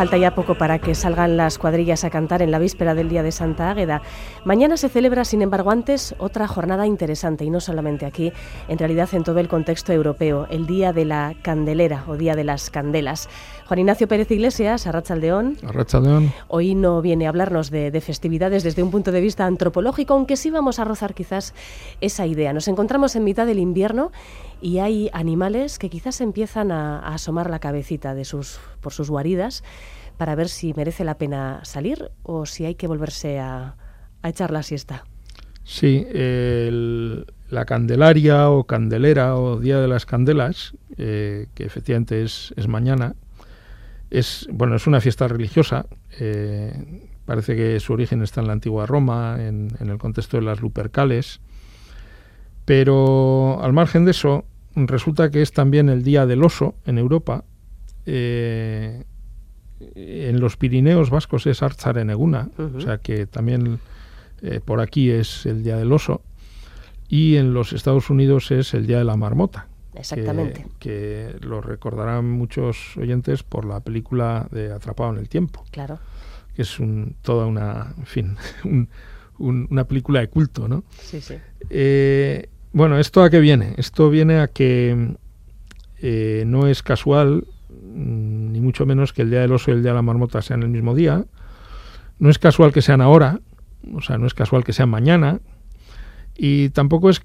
Falta ya poco para que salgan las cuadrillas a cantar en la víspera del Día de Santa Águeda. Mañana se celebra, sin embargo, antes otra jornada interesante, y no solamente aquí, en realidad en todo el contexto europeo, el Día de la Candelera o Día de las Candelas. Juan Ignacio Pérez Iglesias, arratsaldeón. Arratsaldeón. Hoy no viene a hablarnos de festividades desde un punto de vista antropológico, aunque sí vamos a rozar quizás esa idea. Nos encontramos en mitad del invierno y hay animales que quizás empiezan a asomar la cabecita por sus guaridas para ver si merece la pena salir o si hay que volverse a echar la siesta. Sí, la Candelaria o Candelera o Día de las Candelas, que efectivamente es mañana, es una fiesta religiosa. Parece que su origen está en la antigua Roma, en el contexto de las Lupercales, pero al margen de eso, resulta que es también el Día del Oso en Europa. En los Pirineos vascos es Artzareneguna, o sea que también por aquí es el Día del Oso, y en los Estados Unidos es el Día de la Marmota. Exactamente. Que lo recordarán muchos oyentes por la película de Atrapado en el Tiempo. Claro. Que es toda una, en fin, una película de culto, ¿no? Sí, sí. ¿Esto a qué viene? Esto viene a que no es casual, ni mucho menos, que el Día del Oso y el Día de la Marmota sean el mismo día. No es casual que sean ahora, o sea, no es casual que sean mañana, y tampoco es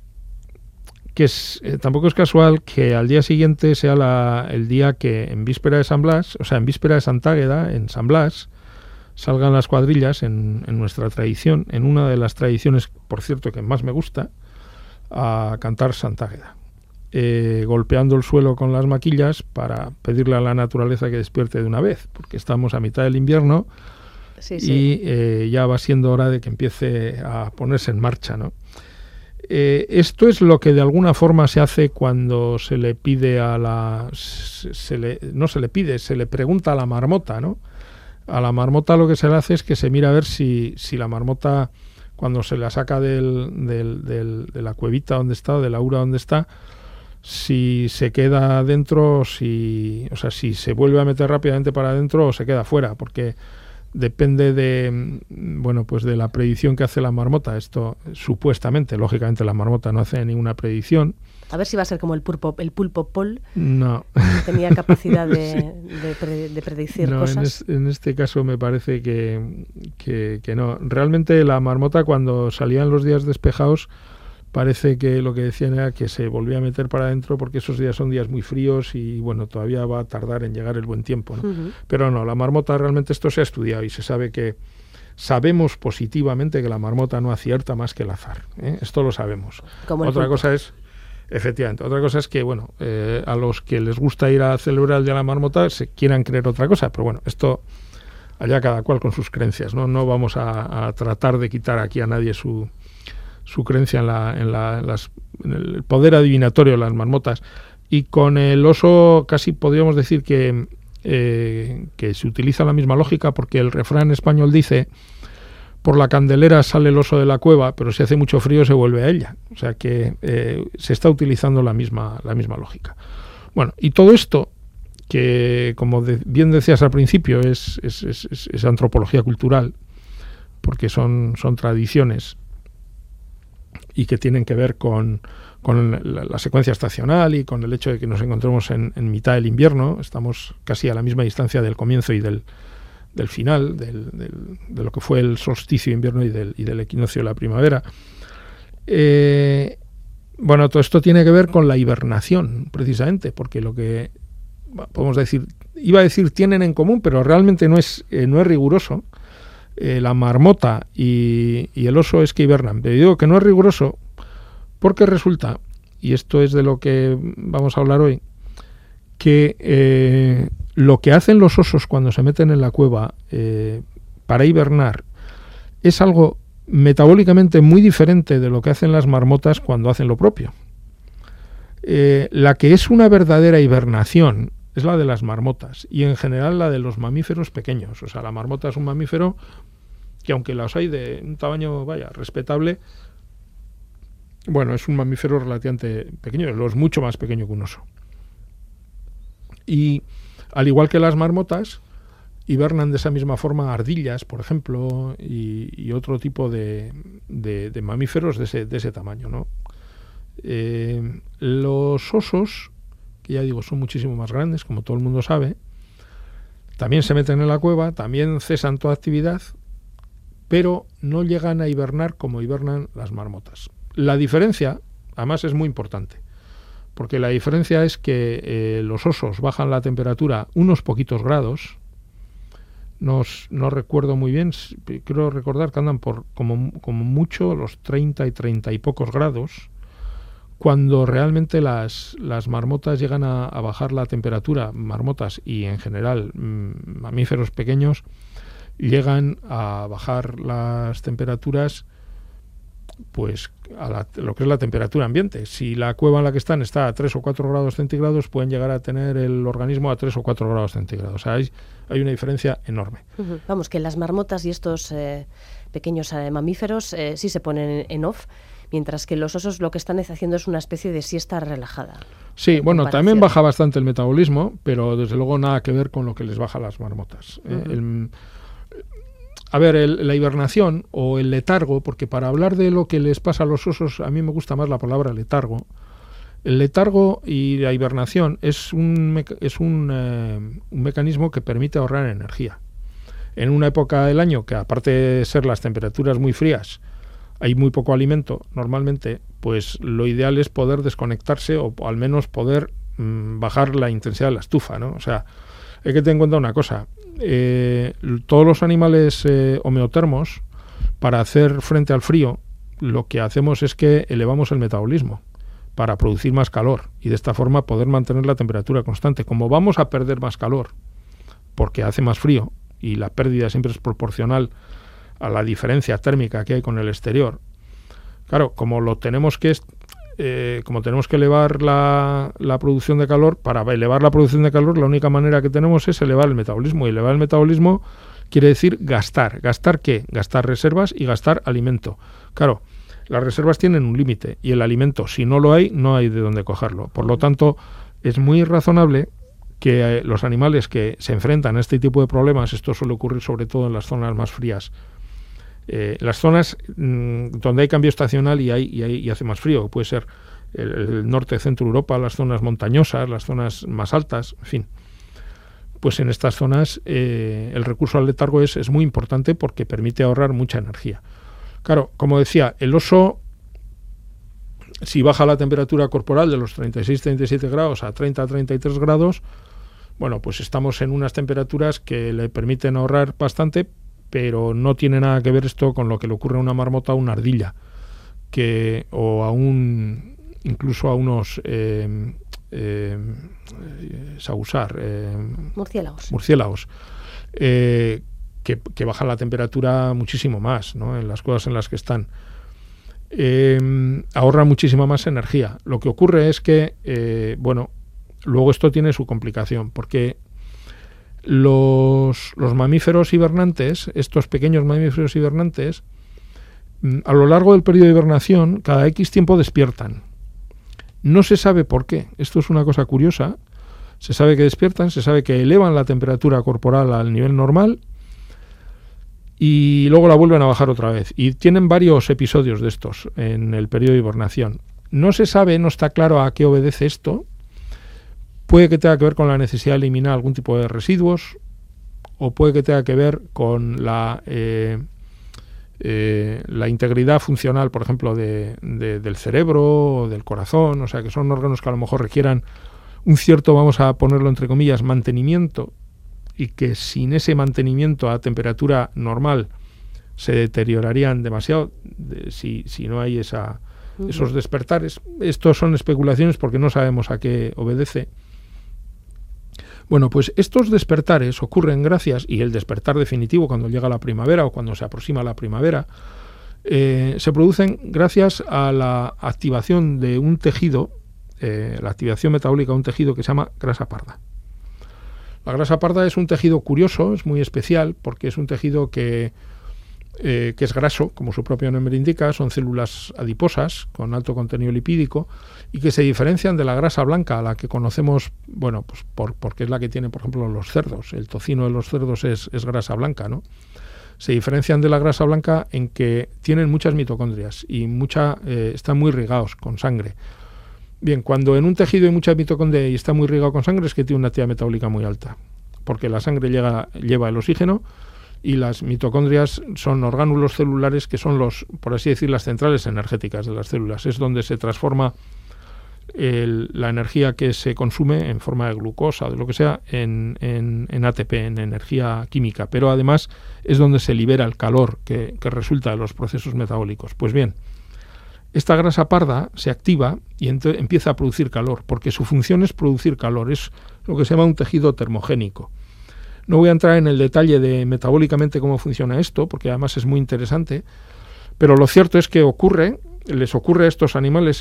casual que al día siguiente sea el día que en víspera de San Blas, o sea, en víspera de Santa Águeda, en San Blas, salgan las cuadrillas en nuestra tradición, en una de las tradiciones, por cierto, que más me gusta, a cantar Santa Águeda, golpeando el suelo con las maquillas para pedirle a la naturaleza que despierte de una vez, porque estamos a mitad del invierno. Sí. Y ya va siendo hora de que empiece a ponerse en marcha, ¿no? Esto es lo que de alguna forma se hace cuando se le pide se le pregunta a la marmota, ¿no? A la marmota lo que se le hace es que se mira a ver si la marmota, cuando se la saca de la cuevita donde está, o de la ura donde está, si se queda dentro, si se vuelve a meter rápidamente para adentro o se queda fuera, porque depende de la predicción que hace la marmota. Esto supuestamente, lógicamente la marmota no hace ninguna predicción. A ver si va a ser como el pulpo Paul. No. Tenía capacidad de predecir cosas. En este caso me parece que no. Realmente la marmota, cuando salían los días despejados, parece que lo que decían era que se volvía a meter para adentro porque esos días son días muy fríos y todavía va a tardar en llegar el buen tiempo, ¿no? Uh-huh. Pero no, la marmota, realmente esto se ha estudiado y se sabe sabemos positivamente que la marmota no acierta más que el azar, ¿eh? Esto lo sabemos. Otra cosa es que a los que les gusta ir a celebrar el Día de la Marmota se quieran creer otra cosa, pero esto allá cada cual con sus creencias, ¿no? No vamos a tratar de quitar aquí a nadie su creencia en el poder adivinatorio de las marmotas. Y con el oso casi podríamos decir que se utiliza la misma lógica, porque el refrán español dice: por la candelera sale el oso de la cueva, pero si hace mucho frío se vuelve a ella. O sea que se está utilizando la misma lógica. Bueno, y todo esto, que como bien decías al principio, es antropología cultural, porque son tradiciones y que tienen que ver con la secuencia estacional y con el hecho de que nos encontremos en mitad del invierno. Estamos casi a la misma distancia del comienzo y del final, de lo que fue el solsticio de invierno y del equinoccio de la primavera. Todo esto tiene que ver con la hibernación, precisamente, porque lo que podemos decir, tienen en común, pero realmente no es riguroso. La marmota y el oso es que hibernan. Pero digo que no es riguroso porque resulta, y esto es de lo que vamos a hablar hoy, que lo que hacen los osos cuando se meten en la cueva para hibernar es algo metabólicamente muy diferente de lo que hacen las marmotas cuando hacen lo propio. La que es una verdadera hibernación es la de las marmotas y en general la de los mamíferos pequeños. O sea, la marmota es un mamífero que, aunque las hay de un tamaño, respetable, es un mamífero relativamente pequeño, es mucho más pequeño que un oso. Y al igual que las marmotas, hibernan de esa misma forma ardillas, por ejemplo, y otro tipo de mamíferos de ese tamaño, ¿no? Los osos, que ya digo, son muchísimo más grandes, como todo el mundo sabe, también se meten en la cueva, también cesan toda actividad, pero no llegan a hibernar como hibernan las marmotas. La diferencia, además, es muy importante, porque la diferencia es que los osos bajan la temperatura unos poquitos grados. No recuerdo muy bien, creo recordar que andan por como mucho los 30 y pocos grados, cuando realmente las marmotas llegan a bajar la temperatura, marmotas y en general mamíferos pequeños, llegan a bajar las temperaturas pues a lo que es la temperatura ambiente. Si la cueva en la que están está a 3 o 4 grados centígrados, pueden llegar a tener el organismo a 3 o 4 grados centígrados. O sea, hay una diferencia enorme. Vamos, que las marmotas y estos pequeños mamíferos sí se ponen en off, mientras que los osos lo que están haciendo es una especie de siesta relajada. Sí, bueno, también baja bastante el metabolismo, pero desde luego nada que ver con lo que les baja a las marmotas. La hibernación o el letargo, porque para hablar de lo que les pasa a los osos, a mí me gusta más la palabra letargo. El letargo y la hibernación es un mecanismo que permite ahorrar energía. En una época del año que, aparte de ser las temperaturas muy frías, hay muy poco alimento, normalmente, pues lo ideal es poder desconectarse o al menos poder bajar la intensidad de la estufa, ¿no? O sea, hay que tener en cuenta una cosa. Todos los animales homeotermos, para hacer frente al frío, lo que hacemos es que elevamos el metabolismo para producir más calor y de esta forma poder mantener la temperatura constante. Como vamos a perder más calor porque hace más frío y la pérdida siempre es proporcional a la diferencia térmica que hay con el exterior, claro, como tenemos que elevar la producción de calor, para elevar la producción de calor la única manera que tenemos es elevar el metabolismo, y elevar el metabolismo quiere decir gastar. ¿Gastar qué? Gastar reservas y gastar alimento. Claro, las reservas tienen un límite y el alimento, si no lo hay, no hay de dónde cogerlo. Por lo tanto, es muy razonable que los animales que se enfrentan a este tipo de problemas, esto suele ocurrir sobre todo en las zonas más frías, las zonas donde hay cambio estacional y hace más frío, puede ser el norte, centro Europa, las zonas montañosas, las zonas más altas, en fin. Pues en estas zonas el recurso al letargo es muy importante porque permite ahorrar mucha energía. Claro, como decía, el oso, si baja la temperatura corporal de los 36-37 grados a 30-33 grados, bueno, pues estamos en unas temperaturas que le permiten ahorrar bastante, pero no tiene nada que ver esto con lo que le ocurre a una marmota o una ardilla, incluso a unos sausar, murciélagos, que bajan la temperatura muchísimo más, ¿no? En las cuevas en las que están. Ahorran muchísima más energía. Lo que ocurre es que, luego esto tiene su complicación, porque los mamíferos hibernantes, estos pequeños mamíferos hibernantes, a lo largo del periodo de hibernación, cada X tiempo despiertan. No se sabe por qué. Esto es una cosa curiosa. Se sabe que despiertan, se sabe que elevan la temperatura corporal al nivel normal y luego la vuelven a bajar otra vez. Y tienen varios episodios de estos en el periodo de hibernación. No se sabe, no está claro a qué obedece esto. Puede que tenga que ver con la necesidad de eliminar algún tipo de residuos, o puede que tenga que ver con la integridad funcional, por ejemplo, del cerebro o del corazón, o sea, que son órganos que a lo mejor requieran un cierto, vamos a ponerlo entre comillas, mantenimiento, y que sin ese mantenimiento a temperatura normal se deteriorarían demasiado si no hay esos despertares. Estos son especulaciones porque no sabemos a qué obedece. Bueno, pues estos despertares ocurren gracias, y el despertar definitivo cuando llega la primavera o cuando se aproxima la primavera, se producen gracias a la activación de un tejido, la activación metabólica de un tejido que se llama grasa parda. La grasa parda es un tejido curioso, es muy especial, porque es un tejido que que es graso, como su propio nombre indica, son células adiposas con alto contenido lipídico y que se diferencian de la grasa blanca, a la que conocemos, bueno, pues porque es la que tienen, por ejemplo, los cerdos. El tocino de los cerdos es grasa blanca, ¿no? Se diferencian de la grasa blanca en que tienen muchas mitocondrias y están muy irrigados con sangre. Bien, cuando en un tejido hay mucha mitocondria y está muy irrigado con sangre, es que tiene una actividad metabólica muy alta, porque la sangre lleva el oxígeno y las mitocondrias son orgánulos celulares que son por así decir, las centrales energéticas de las células. Es donde se transforma la energía que se consume en forma de glucosa, de lo que sea, en ATP, en energía química. Pero además es donde se libera el calor que resulta de los procesos metabólicos. Pues bien, esta grasa parda se activa y empieza a producir calor, porque su función es producir calor. Es lo que se llama un tejido termogénico. No voy a entrar en el detalle de metabólicamente cómo funciona esto, porque además es muy interesante, pero lo cierto es que les ocurre a estos animales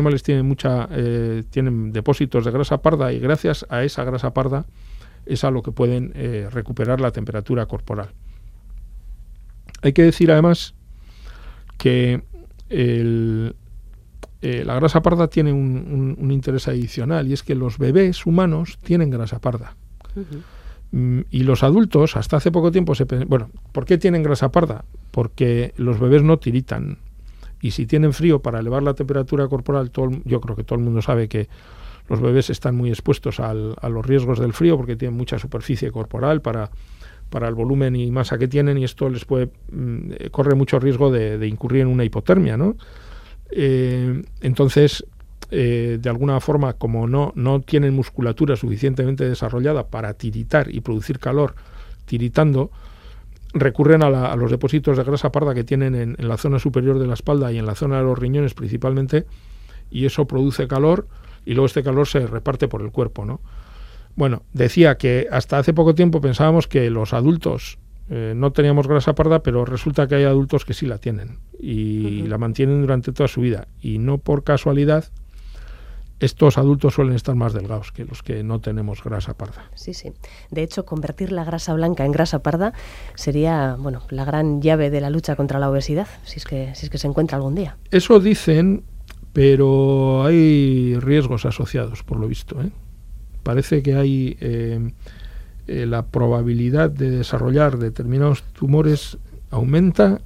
tienen depósitos de grasa parda y gracias a esa grasa parda es a lo que pueden recuperar la temperatura corporal. Hay que decir además que la grasa parda tiene un interés adicional, y es que los bebés humanos tienen grasa parda. Uh-huh. Y los adultos, hasta hace poco tiempo, ¿por qué tienen grasa parda? Porque los bebés no tiritan. Y si tienen frío, para elevar la temperatura corporal, yo creo que todo el mundo sabe que los bebés están muy expuestos a los riesgos del frío, porque tienen mucha superficie corporal para el volumen y masa que tienen, y esto les corre mucho riesgo de incurrir en una hipotermia, ¿no? Entonces, de alguna forma, como no tienen musculatura suficientemente desarrollada para tiritar y producir calor tiritando, recurren a los depósitos de grasa parda que tienen en la zona superior de la espalda y en la zona de los riñones principalmente, y eso produce calor, y luego este calor se reparte por el cuerpo, ¿no? Bueno, decía que hasta hace poco tiempo pensábamos que los adultos no teníamos grasa parda, pero resulta que hay adultos que sí la tienen y la mantienen durante toda su vida, y no por casualidad estos adultos suelen estar más delgados que los que no tenemos grasa parda. Sí, sí. De hecho, convertir la grasa blanca en grasa parda sería, la gran llave de la lucha contra la obesidad, si es que se encuentra algún día. Eso dicen, pero hay riesgos asociados, por lo visto, ¿eh? Parece que hay la probabilidad de desarrollar determinados tumores aumenta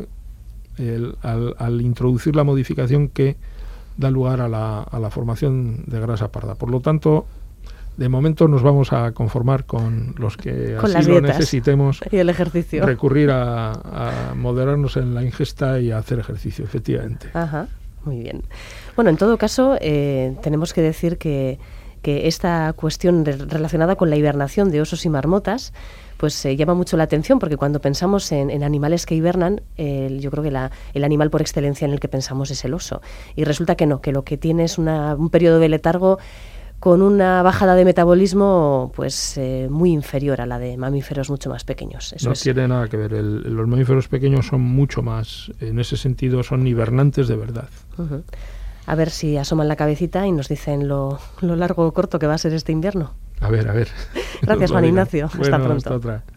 al introducir la modificación que da lugar a la formación de grasa parda. Por lo tanto, de momento nos vamos a conformar con los que con así lo necesitemos y el ejercicio. Recurrir a moderarnos en la ingesta y a hacer ejercicio, efectivamente. Ajá, muy bien. Bueno, en todo caso, tenemos que decir que esta cuestión relacionada con la hibernación de osos y marmotas pues llama mucho la atención, porque cuando pensamos en animales que hibernan, yo creo que el animal por excelencia en el que pensamos es el oso. Y resulta que no, que lo que tiene es un periodo de letargo con una bajada de metabolismo pues muy inferior a la de mamíferos mucho más pequeños. Eso no tiene nada que ver. Los mamíferos pequeños son mucho más, en ese sentido, son hibernantes de verdad. Uh-huh. A ver si asoman la cabecita y nos dicen lo largo o corto que va a ser este invierno. A ver. Gracias, Juan Ignacio. Bueno, hasta pronto. Hasta otra.